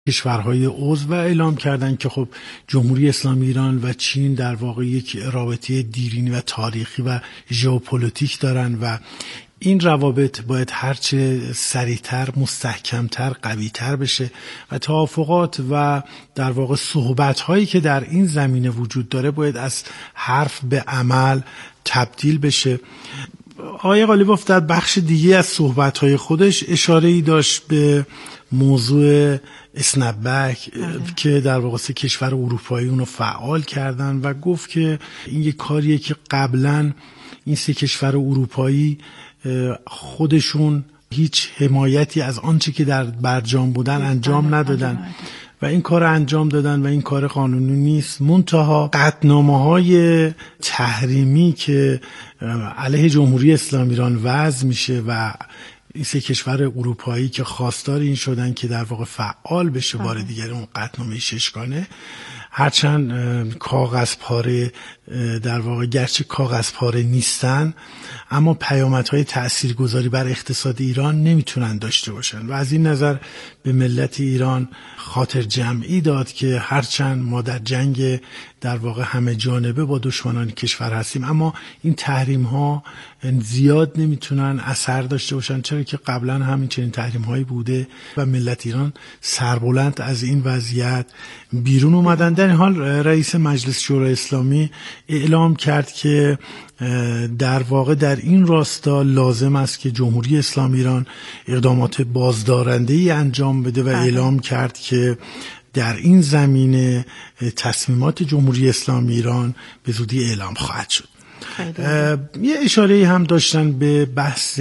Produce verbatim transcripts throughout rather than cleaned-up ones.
کشورهای عضو و اعلام کردند که خب جمهوری اسلامی ایران و چین در واقع یک رابطه دیرینی و تاریخی و ژئوپلیتیک دارن و این روابط باید هرچه سریعتر، مستحکمتر، قویتر بشه و توافقات و در واقع صحبت‌هایی که در این زمینه وجود داره باید از حرف به عمل تبدیل بشه. آقای قالیباف در بخش دیگه از صحبت‌های خودش اشاره‌ای داشت به موضوع اسنپ‌بک که در واقع سه کشور اروپایی اونو فعال کردن و گفت که این یک کاریه که قبلا این سه کشور اروپایی خودشون هیچ حمایتی از آنچه که در برجام بودن انجام ندادن و این کار انجام دادن و این کار قانونی نیست. منتها قطعنامه‌های تحریمی که علیه جمهوری اسلامی ایران وضع میشه و این سه کشور اروپایی که خواستار این شدن که در واقع فعال بشه بار دیگر اون قطعنامه ششگانه، هرچند کاغذ پاره در واقع گرچه کاغذ پاره نیستن اما پیامدهای تاثیرگذاری بر اقتصاد ایران نمیتونن داشته باشن و از این نظر به ملت ایران خاطر جمعی داد که هرچند ما در جنگ در واقع همه جانبه با دشمنان کشور هستیم اما این تحریم ها زیاد نمیتونن اثر داشته باشن، چرا که قبلا همین چنین تحریم هایی بوده و ملت ایران سربلند از این وضعیت بیرون اومدن. در این حال رئیس مجلس شورای اسلامی اعلام کرد که در واقع در این راستا لازم است که جمهوری اسلامی ایران اقدامات بازدارنده‌ای انجام بده و اعلام کرد که در این زمینه تصمیمات جمهوری اسلامی ایران به زودی اعلام خواهد شد. یه اشاره هم داشتن به بحث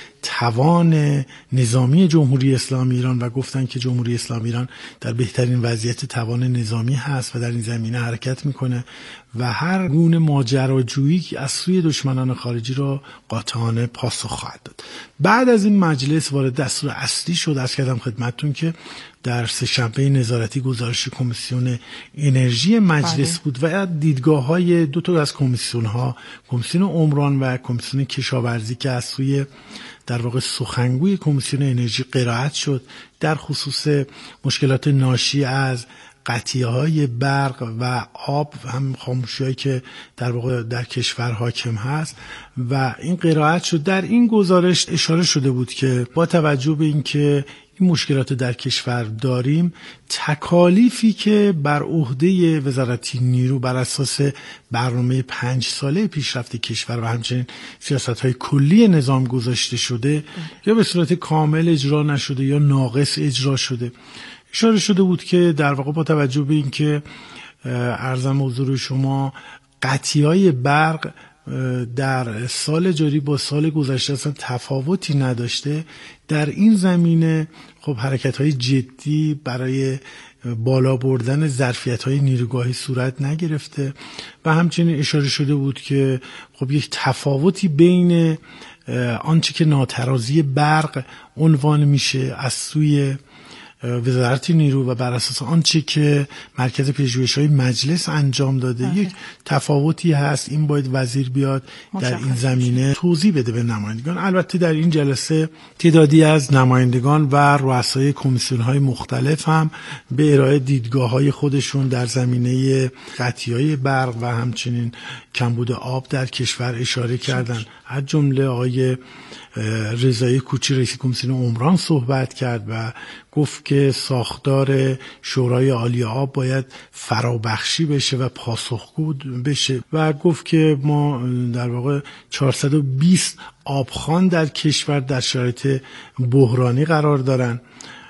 توان نظامی جمهوری اسلامی ایران و گفتن که جمهوری اسلامی ایران در بهترین وضعیت توان نظامی هست و در این زمینه حرکت میکنه و هر گونه ماجراجویی از سوی دشمنان خارجی را قاطعانه پاسخ خواهد داد. بعد از این مجلس وارد دستور اصلی شد. عرض کردم خدمتتون که در سه‌شنبه نظارتی گزارش کمیسیون انرژی مجلس بود و دیدگاه‌های دو تا از کمیسیون‌ها، کمیسیون عمران و کمیسیون کشاورزی که از سوی در واقع سخنگوی کمیسیون انرژی قرائت شد در خصوص مشکلات ناشی از قطعی‌های برق و آب و هم خاموشی‌هایی که در واقع در کشور حاکم هست و این قرائت شد. در این گزارش اشاره شده بود که با توجه به اینکه این مشکلات در کشور داریم، تکالیفی که بر عهده وزارت نیرو بر اساس برنامه پنج ساله پیشرفت کشور و همچنین سیاست‌های کلی نظام گذاشته شده یا به صورت کامل اجرا نشده یا ناقص اجرا شده. اشاره شده بود که در واقع با توجه به اینکه عرضم حضور شما قطعی‌های برق در سال جاری با سال گذشته اصلا تفاوتی نداشته، در این زمینه خب حرکت‌های جدی برای بالا بردن ظرفیت‌های نیروگاهی صورت نگرفته و همچنین اشاره شده بود که خب یک تفاوتی بین آنچه که ناترازی برق عنوان میشه از سوی وزارت نیرو و بر اساس آنچه که مرکز پژوهش‌های مجلس انجام داده آه. یک تفاوتی هست. این باید وزیر بیاد در این زمینه توضیح بده به نمایندگان. البته در این جلسه تعدادی از نمایندگان و رؤسای کمیسیون‌های مختلف هم به ارائه دیدگاه‌های خودشون در زمینه قطعی‌های برق و همچنین کمبود آب در کشور اشاره کردند. از جمله آقای رضایی کوچی رئیس کمیسیون عمران صحبت کرد و گفت که ساختار شورای عالی آب باید فرابخشی بشه و پاسخگو بشه و گفت که ما در واقع چهارصد و بیست آبخوان در کشور در شرایط بحرانی قرار دارن.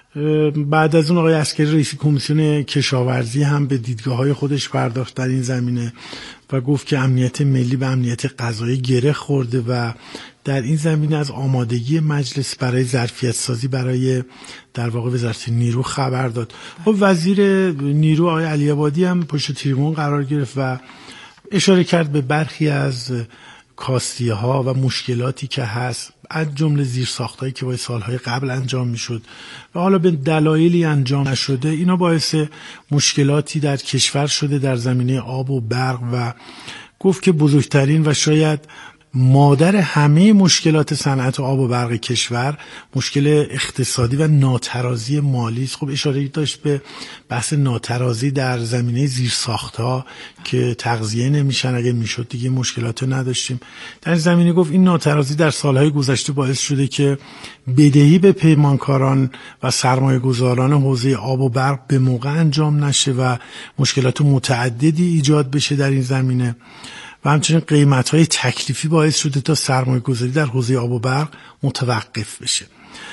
بعد از اون آقای عسکری رئیس کمیسیون کشاورزی هم به دیدگاه‌های خودش پرداخت در این زمینه و گفت که امنیت ملی به امنیت غذایی گره خورده و در این زمینه از آمادگی مجلس برای ظرفیت سازی برای در واقع وزارت نیرو خبر داد. خب وزیر نیرو آقای علی عبادی هم پشت تریبون قرار گرفت و اشاره کرد به برخی از کاستیه ها و مشکلاتی که هست، از جمله زیرساختایی که باید سالهای قبل انجام میشد و حالا به دلایلی انجام نشده. اینا باعث مشکلاتی در کشور شده در زمینه آب و برق و گفت که بزرگترین و شاید مادر همه مشکلات صنعت آب و برق کشور مشکل اقتصادی و ناترازی مالی است. خب اشاره داشت به بحث ناترازی در زمینه زیرساخت‌ها که تغذیه نمیشن، اگه میشد دیگه مشکلات نداشتیم. در زمینه گفت این ناترازی در سالهای گذشته باعث شده که بدهی به پیمانکاران و سرمایه‌گذاران حوزه آب و برق به موقع انجام نشه و مشکلات متعددی ایجاد بشه در این زمینه و همچنین قیمت‌های تکلیفی باعث شده تا سرمایه‌گذاری در حوزه آب و برق متوقف بشه.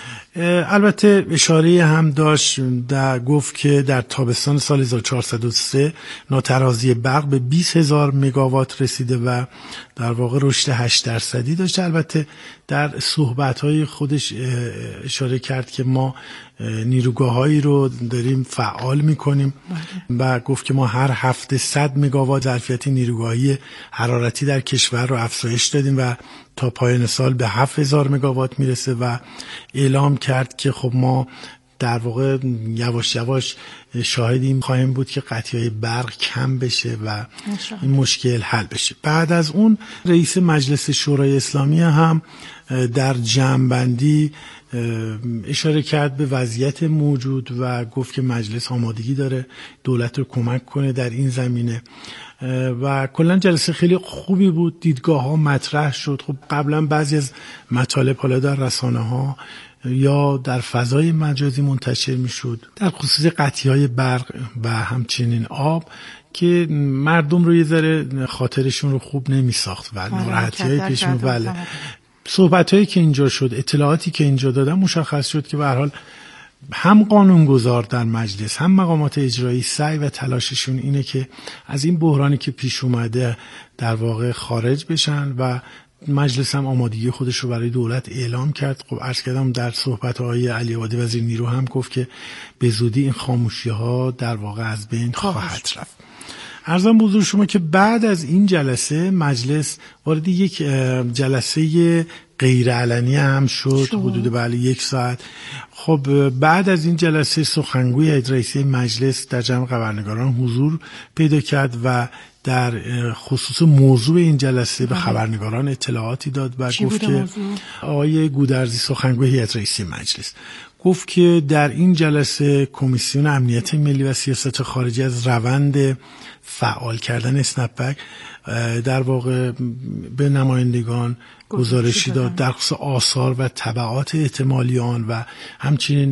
البته اشاره هم داشت در گفت که در تابستان سال هزار و چهارصد و سه ناترازی برق به بیست هزار مگاوات رسیده و در واقع رشد هشت درصدی داشته. البته در صحبت‌های خودش اشاره کرد که ما نیروگاه‌هایی رو داریم فعال می‌کنیم و گفت که ما هر هفته صد مگاوات ظرفیت نیروگاهی حرارتی در کشور رو افزایش دادیم و تا پایان سال به هفت هزار مگاوات میرسه و اعلام کرد که خب ما در واقع یواش یواش شاهدیم خواهیم بود که قطعی برق کم بشه و این مشکل حل بشه. بعد از اون رئیس مجلس شورای اسلامی هم در جمع‌بندی اشاره کرد به وضعیت موجود و گفت که مجلس آمادگی داره دولت رو کمک کنه در این زمینه و کلا جلسه خیلی خوبی بود. دیدگاه ها مطرح شد. خب قبلا بعضی از مطالب حالا در رسانه ها یا در فضای مجازی منتشر می شد در خصوص قطعی های برق و همچنین آب که مردم رو یه ذره خاطرشون رو خوب نمی ساخت و ناراحتی های پیش می بله صحبت هایی که اینجا شد، اطلاعاتی که اینجا دادن مشخص شد که به هر حال هم قانونگذار در مجلس هم مقامات اجرایی سعی و تلاششون اینه که از این بحرانی که پیش اومده در واقع خارج بشن و مجلس هم آمادگی خودش رو برای دولت اعلام کرد. خب عرض کردم در صحبت‌های علی عبادی وزیر نیرو هم گفت که به زودی این خاموشی‌ها در واقع از بین خواهد رفت. عرضم حضور شما که بعد از این جلسه مجلس وارد یک جلسه غیر علنی هم شد حدود بله یک ساعت. خب بعد از این جلسه سخنگوی هیئت رئیسه مجلس در جمع خبرنگاران حضور پیدا کرد و در خصوص موضوع این جلسه به خبرنگاران اطلاعاتی داد و گفت که آقای گودرزی سخنگوی هیئت رئیسه مجلس گفت که در این جلسه کمیسیون امنیت ملی و سیاست خارجی از روند فعال کردن اسنپبک در واقع به نمایندگان گزارشی داد در خصوص آثار و تبعات احتمالی آن و همچنین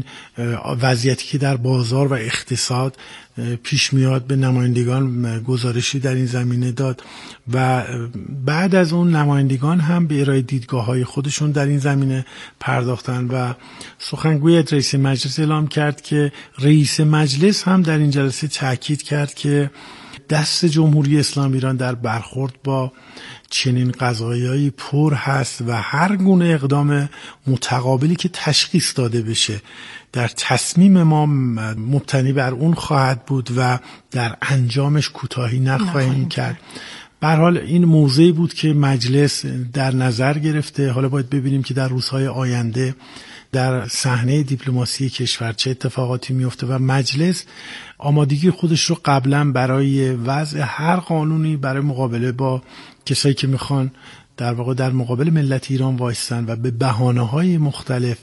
وضعیتی که در بازار و اقتصاد پیش میاد به نمایندگان گزارشی در این زمینه داد و بعد از اون نمایندگان هم به ارائه دیدگاه‌های خودشون در این زمینه پرداختن و سخنگوی رئیس مجلس اعلام کرد که رئیس مجلس هم در این جلسه تاکید کرد که دست جمهوری اسلامی ایران در برخورد با چنین قضایایی پر هست و هر گونه اقدام متقابلی که تشخیص داده بشه در تصمیم ما مبتنی بر اون خواهد بود و در انجامش کوتاهی نخواهیم کرد. به هر حال این موضعی بود که مجلس در نظر گرفته. حالا باید ببینیم که در روزهای آینده در صحنه دیپلماسی کشور چه اتفاقاتی میفته و مجلس آمادگی خودش رو قبلا برای وضع هر قانونی برای مقابله با کسایی که میخوان در واقع در مقابل ملت ایران وایستن و به بهانه‌های مختلف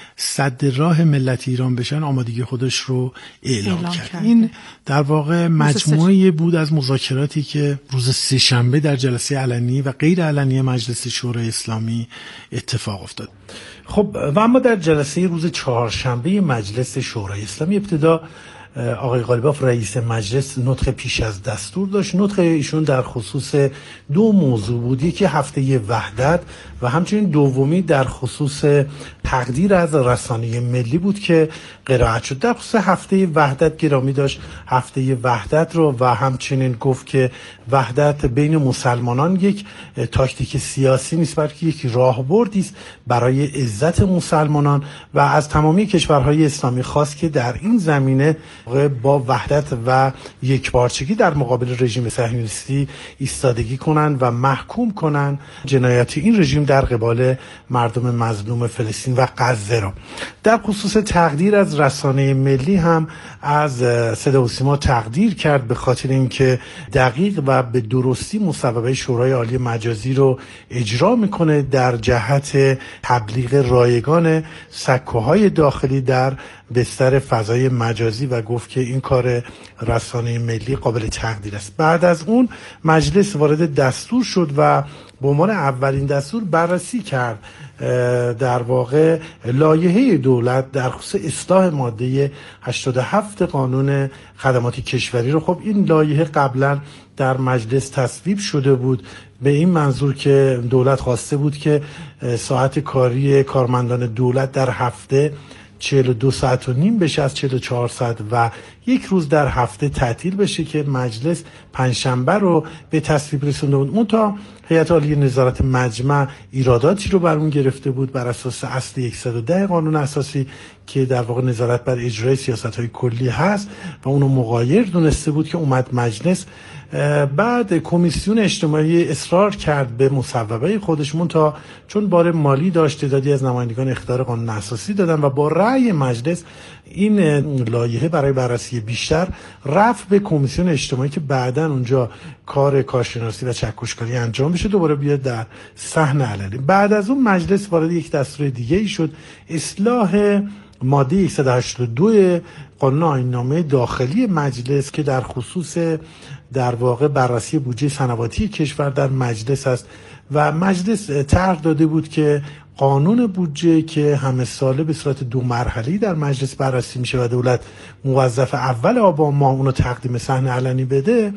سد راه ملت ایران بشن آمادگی خودش رو اعلام, اعلام کرد. کرد. این در واقع مجموعه بود از مذاکراتی که روز سه‌شنبه در جلسه علنی و غیر علنی مجلس شورای اسلامی اتفاق افتاد. خب و اما در جلسه روز چهارشنبه مجلس شورای اسلامی ابتدا آقای قالیباف رئیس مجلس نطق پیش از دستور داشت. نطق ایشون در خصوص دو موضوع بود، یکی هفته وحدت و همچنین دومی در خصوص تقدیر از رسانه ملی بود که قرائت شد. در خصوص هفته وحدت گرامی داشت هفته وحدت رو و همچنین گفت که وحدت بین مسلمانان یک تاکتیک سیاسی نیست بلکه یک راهبردی است برای عزت مسلمانان و از تمامی کشورهای اسلامی خواست که در این زمینه با وحدت و یکپارچگی در مقابل رژیم صهیونیستی ایستادگی کنند و محکوم کنند جنایات این رژیم در قبال مردم مظلوم فلسطین و غزه را. در خصوص تقدیر از رسانه ملی هم از صدا و سیما تقدیر کرد به خاطر اینکه دقیق و به درستی مصوبه شورای عالی مجازی رو اجرا میکنه در جهت تبلیغ رایگان سکوهای داخلی در بستر فضای مجازی و گفت که این کار رسانه ملی قابل تقدیر است. بعد از اون مجلس وارد دستور شد و به عنوان اولین دستور بررسی کرد در واقع لایحه دولت در خصوص اصلاح ماده هشتاد و هفت قانون خدمات کشوری رو. خب این لایحه قبلا در مجلس تصویب شده بود به این منظور که دولت خواسته بود که ساعت کاری کارمندان دولت در هفته چهل و دو ساعت و نیم بشه از چهل و چهار ساعت و یک روز در هفته تعطیل بشه که مجلس پنجشنبه رو به تصویب رسونده بود. اون تا هیئت عالیه نظارت مجمع ایراداتی رو بر اون گرفته بود بر اساس اصل صد و ده قانون اساسی که در واقع نظارت بر اجرای سیاست‌های کلی هست و اونو مغایر دونسته بود که اومد مجلس. بعد کمیسیون اجتماعی اصرار کرد به مصوبه خودشون تا چون بار مالی داشت تعدادی از نمایندگان اخطار قانون اساسی دادن و با رأی مجلس این لایحه برای بررسی بیشتر رفت به کمیسیون اجتماعی که بعداً اونجا کار کارشناسی و چکشکاری انجام بشه دوباره بیاد در صحنه علنی. بعد از اون مجلس وارد یک دستور دیگه ای شد، اصلاح ماده صد و هشتاد و دو قانون آیین‌نامه داخلی مجلس که در خصوص در واقع بررسی بودجه سنواتی کشور در مجلس است و مجلس طرح داده بود که قانون بودجه که همه ساله به صورت دو مرحله‌ای در مجلس بررسی میشه و دولت موظف اول آبان ماه اونو تقدیم صحنه علنی بده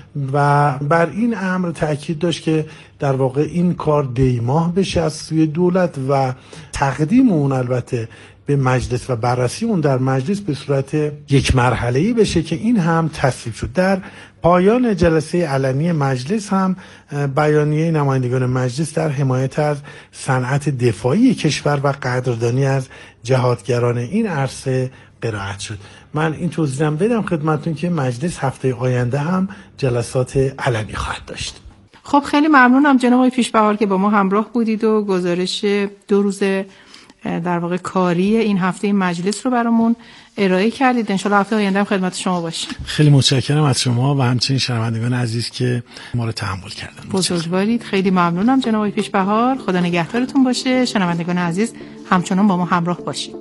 و بر این امر تاکید داشت که در واقع این کار دی ماه بشه از سوی دولت و تقدیم اون البته به مجلس و بررسی اون در مجلس به صورت یک مرحله‌ای بشه که این هم تصویب شد. در پایان جلسه علنی مجلس هم بیانیه نمایندگان مجلس در حمایت از صنعت دفاعی کشور و قدردانی از جهادگران این عرصه قرائت شد. من این توضیحم بدم خدمتتون که مجلس هفته آینده هم جلسات علنی خواهد داشت. خب خیلی ممنونم جناب آقای پیشبهار که با ما همراه بودید و گزارش دو روز در واقع کاری این هفته مجلس رو برامون ارائه کردید. انشالله هفته آینده هم خدمت شما باشیم. خیلی متشکرم از شما و همچنین شنوندگان عزیز که ما رو تحمل کردن. بزرگوارید. خیلی ممنونم جناب آقای پیشبهار. خدا نگهدارتون باشه. شنوندگان عزیز همچنان با ما همراه باشید.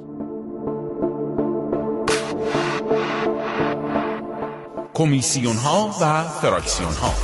کمیسیون ها و فراکسیون ها.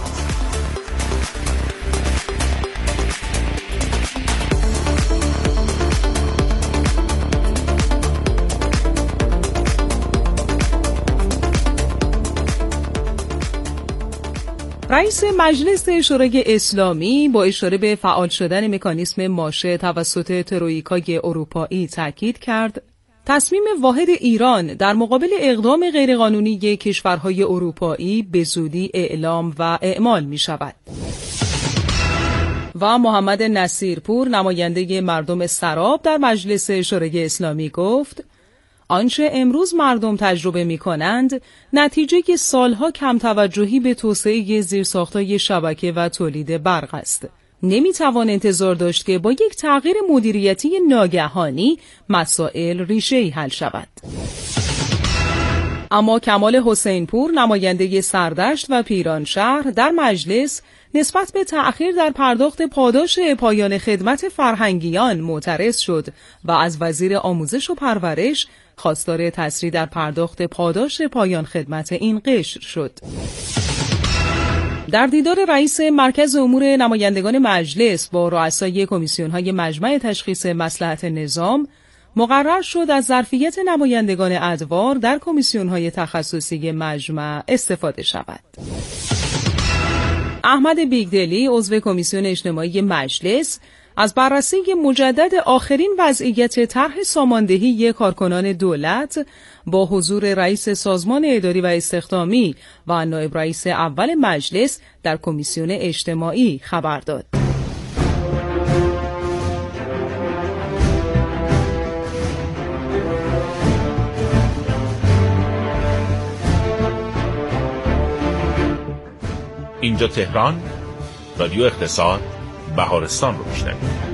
رئیس مجلس شورای اسلامی با اشاره به فعال شدن مکانیسم ماشه توسط ترویکای اروپایی تاکید کرد تصمیم واحد ایران در مقابل اقدام غیرقانونی کشورهای اروپایی به زودی اعلام و اعمال می شود. و محمد نصیرپور نماینده مردم سراب در مجلس شورای اسلامی گفت آنچه امروز مردم تجربه می کنند نتیجه سالها کم توجهی به توسعه زیرساخت‌های شبکه و تولید برق است. نمی توان انتظار داشت که با یک تغییر مدیریتی ناگهانی مسائل ریشه‌ای حل شود. اما کمال حسینپور نماینده سردشت و پیرانشهر در مجلس نسبت به تأخیر در پرداخت پاداش پایان خدمت فرهنگیان معترض شد و از وزیر آموزش و پرورش خواستار تسریع در پرداخت پاداش پایان خدمت این قشر شد. در دیدار رئیس مرکز امور نمایندگان مجلس با رؤسای کمیسیون‌های مجمع تشخیص مصلحت نظام مقرر شد از ظرفیت نمایندگان ادوار در کمیسیون‌های تخصصی مجمع استفاده شود. احمد بیگدلی عضو کمیسیون اجتماعی مجلس از بررسی مجدد آخرین وضعیت طرح ساماندهی کارکنان دولت با حضور رئیس سازمان اداری و استخدامی و نایب رئیس اول مجلس در کمیسیون اجتماعی خبر داد. اینجا تهران، رادیو اقتصاد بهارستان رو میشنوید.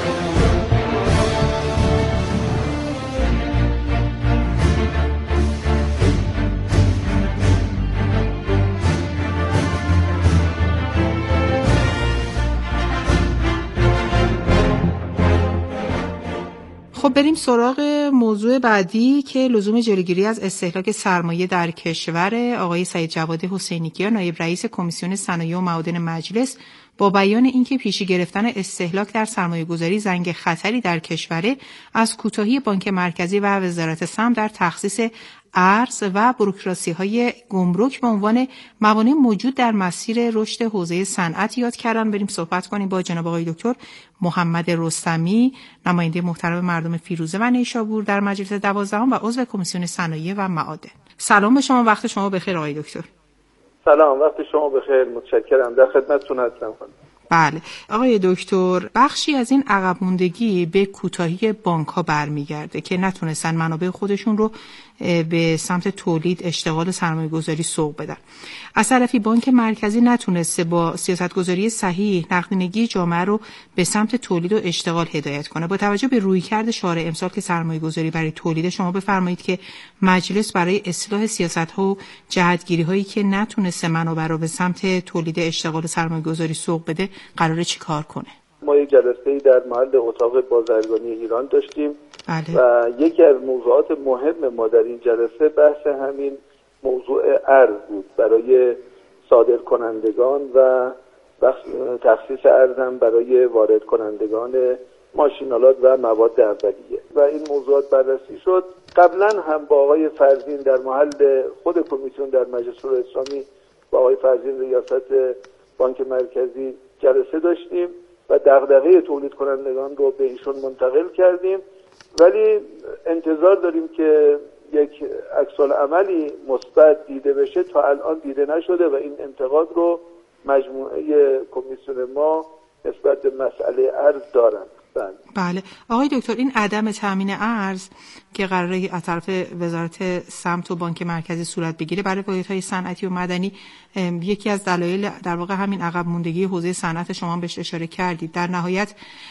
خب بریم سراغ موضوع بعدی که لزوم جلوگیری از استهلاک سرمایه در کشور. آقای سعید جواد حسینی‌کیا نایب رئیس کمیسیون صنایع و معادن مجلس با بیان اینکه پیشی گرفتن استهلاک در سرمایه‌گذاری زنگ خطری در کشور، از کوتاهی بانک مرکزی و وزارت سمت در تخصیص ارز و بوروکراسی‌های گمرک به عنوان موانع موجود در مسیر رشد حوزه صنعت یاد کردن. بریم صحبت کنیم با جناب آقای دکتر محمد رستمی، نماینده محترم مردم فیروزه و نیشابور در مجلس دوازدهم و عضو کمیسیون صنایع و معادن. سلام به شما، وقت شما بخیر آقای دکتر. سلام، وقت شما بخیر، متشکرم، در خدمتتون هستم. بله آقای دکتر، بخشی از این عقب موندگی به کوتاهی بانک‌ها برمیگرده که نتونستن منابع خودشون رو به سمت تولید، اشتغال، سرمایه‌گذاری سوق بدن. از طرفی بانک مرکزی نتونسته با سیاست‌گذاری صحیح نقدینگی جامعه رو به سمت تولید و اشتغال هدایت کنه. با توجه به رویکرد شارع امسال که سرمایه‌گذاری برای تولید، شما بفرمایید که مجلس برای اصلاح سیاست‌ها و جهت‌گیری‌هایی که نتونسته منابع رو به سمت تولید، اشتغال و سرمایه‌گذاری سوق بده قراره چی کار کنه؟ ما یک جلسه‌ای در محل اتاق بازرگانی ایران داشتیم. بله. و یکی از موضوعات مهم ما در این جلسه بحث همین موضوع ارز بود برای صادر کنندگان و تخصیص ارزم برای وارد کنندگان ماشینالات و مواد اولیه و این موضوعات بررسی شد. قبلا هم با آقای فرزین در محل خود کمیسیون در مجلس شورای اسلامی با آقای فرزین ریاست بانک مرکزی جلسه داشتیم و دغدغه تولید کنندگان رو به ایشون منتقل کردیم، ولی انتظار داریم که یک عکس‌العملی مثبت دیده بشه. تا الان دیده نشده و این انتقاد رو مجموعه کمیسیون ما نسبت به مسئله ارز دارند. بله آقای دکتر، این عدم تامین ارز که قراره از طرف وزارت سمت و بانک مرکزی صورت بگیره برای واحدهای صنعتی و مدنی، یکی از دلایل در واقع همین عقب موندگی حوزه صنعت شما بهش اشاره کردید. در نهایت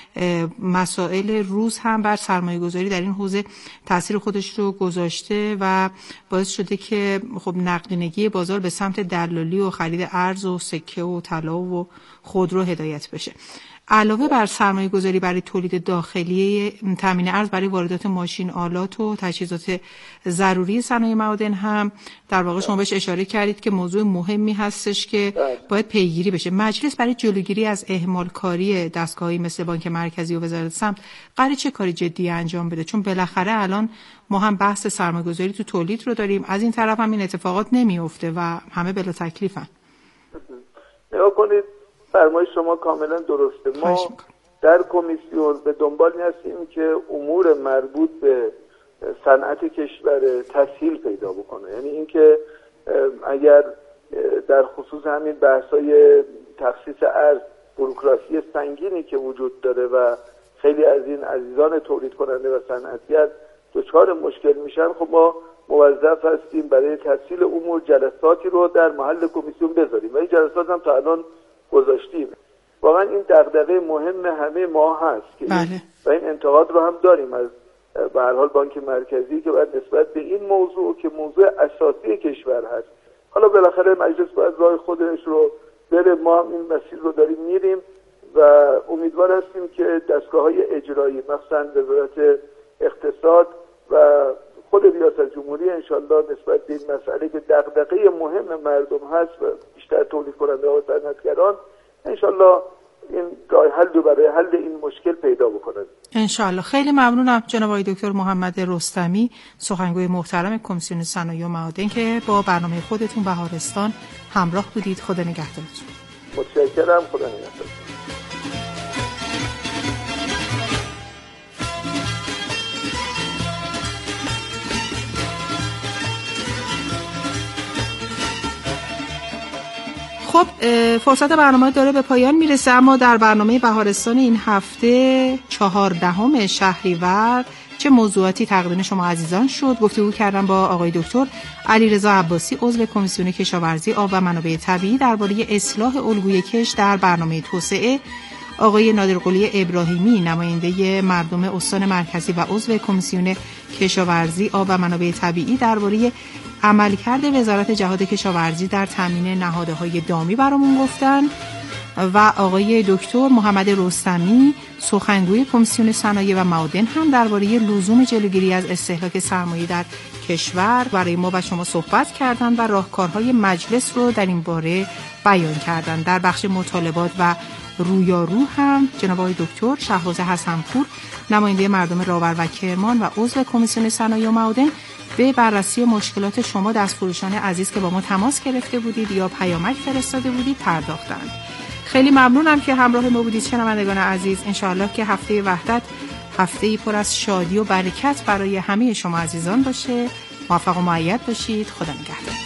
مسائل روز هم بر سرمایه گذاری در این حوزه تاثیر خودش رو گذاشته و باعث شده که خب نقدینگی بازار به سمت دلالی و خرید ارز و سکه و طلا و خودرو هدایت بشه. علاوه بر سرمایه گذاری برای تولید داخلی، تامین ارز برای واردات ماشین آلات و تجهیزات ضروری صنایع معادن هم در واقع شما بهش اشاره کردید که موضوع مهمی هستش که باید پیگیری بشه. مجلس برای جلوگیری از اهمال کاری دستگاهی مثل بانک مرکزی و وزارت سمت قراره چه کاری جدی انجام بده؟ چون بالاخره الان ما هم بحث سرمایه گذاری تو تولید رو داریم، از این طرف هم این اتفاقات نمیفته و همه بلا تکلیفن. نگاه کنید، فرمایش شما کاملا درسته. ما در کمیسیون به دنبال هستیم که امور مربوط به صنعت کشور تسهیل پیدا بکنه، یعنی اینکه اگر در خصوص همین بحث‌های تخصیص ارز، بوروکراسی سنگینی که وجود داره و خیلی از این عزیزان تولید کننده و صنعتگر دچار مشکل میشن، خب ما موظف هستیم برای تسهیل امور جلساتی رو در محل کمیسیون بذاریم و این جلسات هم تا الان گذاشتیم. واقعا این دغدغه مهم همه ما هست که بله. و این انتقاد رو هم داریم از به هر حال بانک مرکزی که باید نسبت به این موضوع که موضوع اساسی کشور هست، حالا بالاخره مجلس باید راه خودش رو بره، ما هم این مسیر رو داریم میریم و امیدوار هستیم که دستگاه‌های اجرایی مثلا وزارت اقتصاد و خود ریاست جمهوری انشالله نسبت به این مسئله که دغدغه مهم مردم هست و بیشتر تولید کننده و صنعتگران انشالله این راه حل رو برای حل این مشکل پیدا بکنند انشالله. خیلی ممنونم جناب آقای دکتر محمد رستمی، سخنگوی محترم کمیسیون صنایع و معادن که با برنامه خودتون بهارستان همراه بودید. خدا نگهدارتون. متشکرم. خدا نگهدار. خب فرصت برنامه داره به پایان میرسه، اما در برنامه بهارستان این هفته چهاردهم شهریور چه موضوعاتی تقدیم شما عزیزان شد. گفتگو کردم با آقای دکتر علیرضا عباسی، عضو کمیسیون کشاورزی آب و منابع طبیعی درباره اصلاح الگوی کش در برنامه توسعه، آقای نادرقلی ابراهیمی، نماینده مردم استان مرکزی و عضو کمیسیون کشاورزی آب و منابع طبیعی درباره عملکرد وزارت جهاد کشاورزی در تامین نهادهای دامی برامون گفتن، و آقای دکتر محمد رستمی، سخنگوی کمیسیون صنایع و معادن، هم درباره لزوم جلوگیری از استهلاک سرمایه در کشور برای ما و شما صحبت کردند و راهکارهای مجلس رو در این باره بیان کردند. در بخش مطالبات و رویارو هم جناب آقای دکتر شهباز حسنپور، نماینده مردم راور و کرمان و عضو کمیسیون صنایع و معادن، به بررسی مشکلات شما دستفروشان عزیز که با ما تماس گرفته بودید یا پیامک فرستاده بودید پرداختند. خیلی ممنونم که همراه ما بودید شنوندگان عزیز. انشاءالله که هفته وحدت هفته‌ای پر از شادی و برکت برای همه شما عزیزان باشه. موفق و مؤید باشید. خدا نگهدار.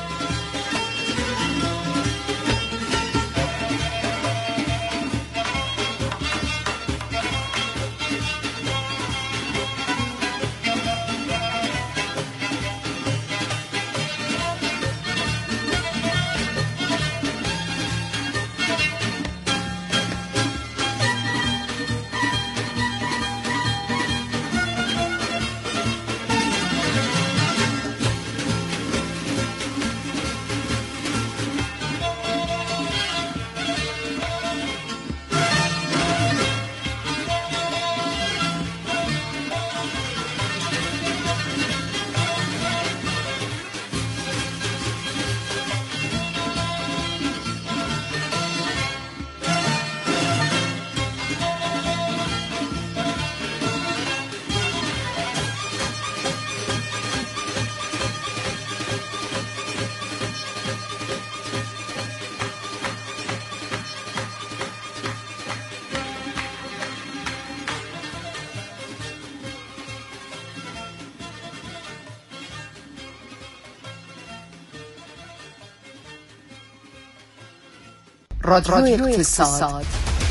رادیو اقتصاد،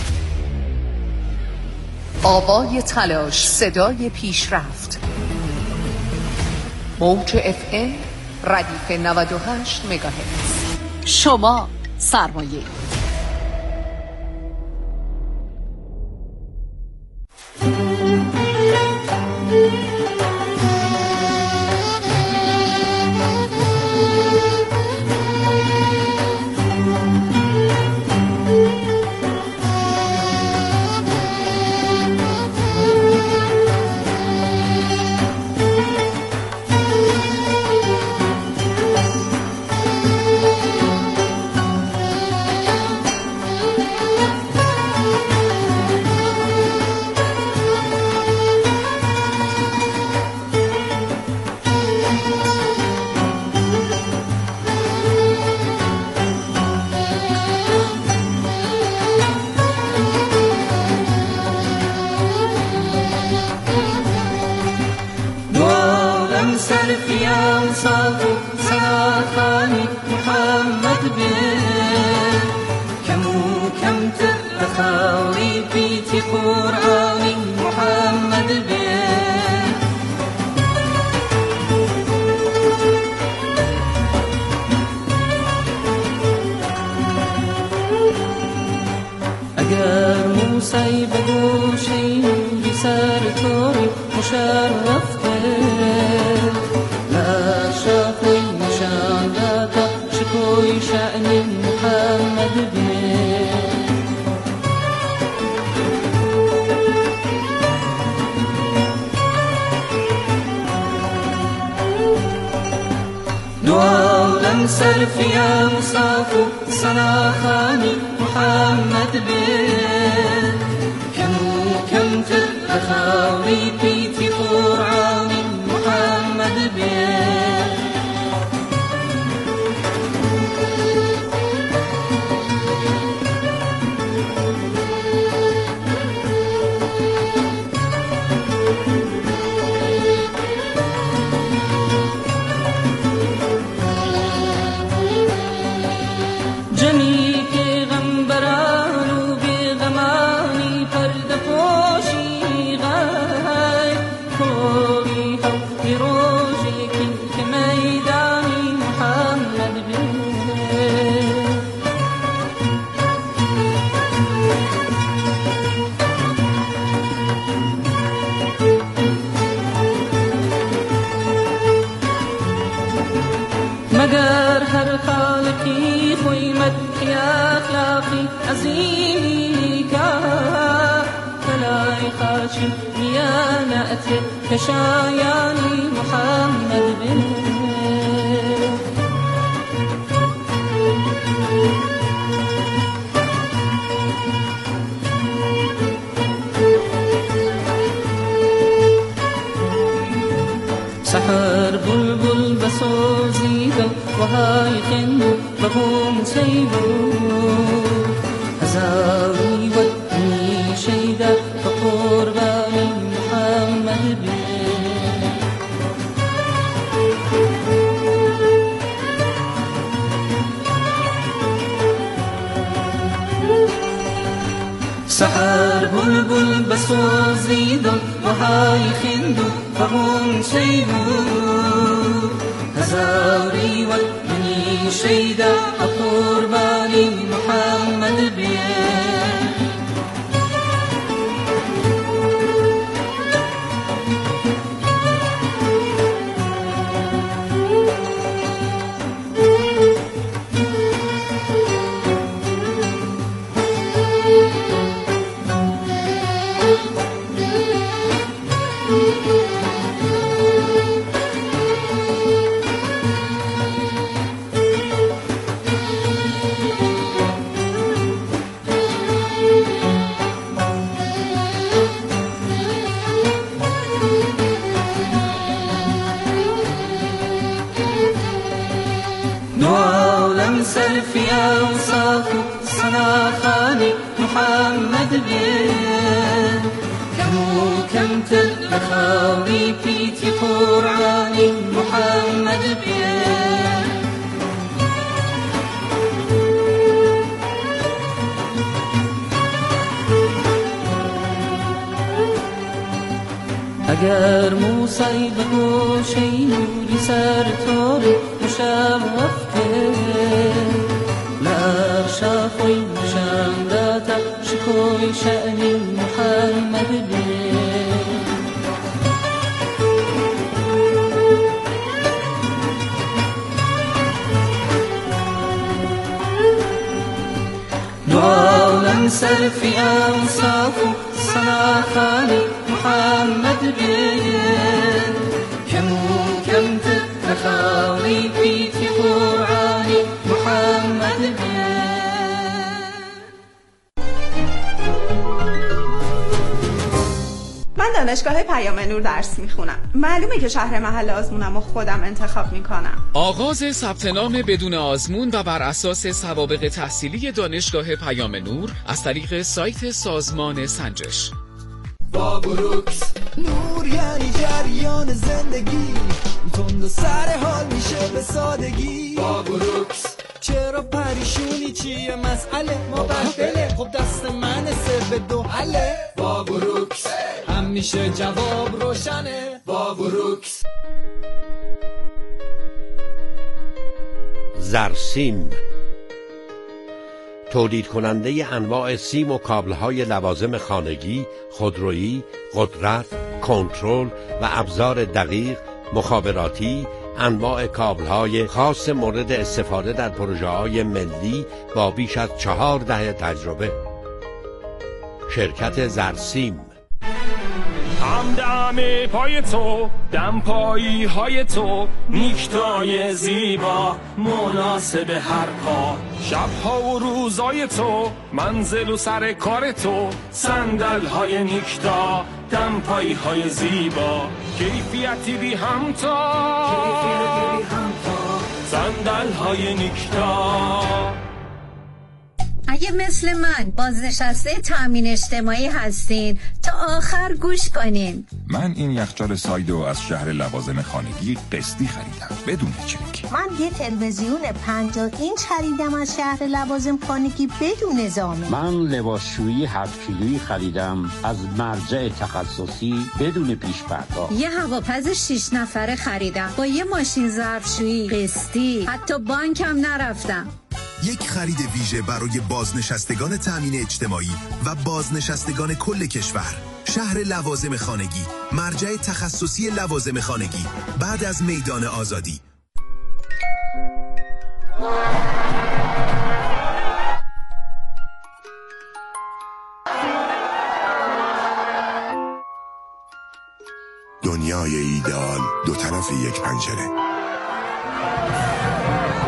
آوای تلاش، صدای پیشرفت. موج اف ام ردیف نود و هشت مگاهرتز. شما سرمایه. پیغمبران و پیغمانی پرده پوشی غای اگر هر خالقی خویمت کی اخلاقی عظیمی که فلای خاشم میانت کشایانی محمد بن سحر بلبل بسوزید و های خند و بوم سیبو هزاری و نیشیده و قربانی محمد بی سحر بلبل بسوزید و های خند و بوم سیبو هزاری و نیشیده و قربانی محمد بی في أوصاف صنافاني محمد بن كم كم تلخاوي في قرآني محمد بن اگر موسی بگوشی نوری سر توری مشوفته لأخشى خوي شامراتا شكوي شأني محمد بن دعاء سر في أوصاف صنافاني محمد بن كم كم تتخاوي في قرآني محمد بن من دانشگاه پیام نور درس میخونم. معلومه که شهر محل آزمونم و خودم انتخاب میکنم. آغاز ثبت نام بدون آزمون و بر اساس سوابق تحصیلی دانشگاه پیام نور از طریق سایت سازمان سنجش. با بروکس نور یعنی جریان زندگی، تند و سر حال میشه به سادگی. با بروکس چرا پریشونی چیه مسئله مبدله، خب دست من سر به دو حله. با بروکس همیشه جواب روشنه. با بروکس. زرسیم تولید کننده انواع سیم و کابل‌های لوازم خانگی، خودرویی، قدرت، کنترل و ابزار دقیق، مخابراتی، انواع کابل‌های خاص مورد استفاده در پروژه‌های ملی با بیش از چهار دهه تجربه. شرکت زرسیم. همدم پای تو، دمپایی های تو، نیکتای زیبا مناسب هر کار. شبها و روزای تو، منزل و سر کار تو، صندل های نیکتا، دمپایی های زیبا، کیفیتی بی همتا، صندل های نیکتا. اگه مثل من بازنشسته تامین اجتماعی هستین تا آخر گوش کنین. من این یخچال سایدو از شهر لوازم خانگی قسطی خریدم بدون چک. من یه تلویزیون پنجاه اینچ خریدم از شهر لوازم خانگی بدون زامن. من لباسشویی هفت کیلویی خریدم از مرجع تخصصی بدون پیش پرداخت. یه هواپز شش نفره خریدم با یه ماشین ظرفشویی قسطی، حتی بانکم نرفتم. یک خرید ویژه برای بازنشستگان تامین اجتماعی و بازنشستگان کل کشور. شهر لوازم خانگی، مرجع تخصصی لوازم خانگی، بعد از میدان آزادی. اضافه یک پنجره.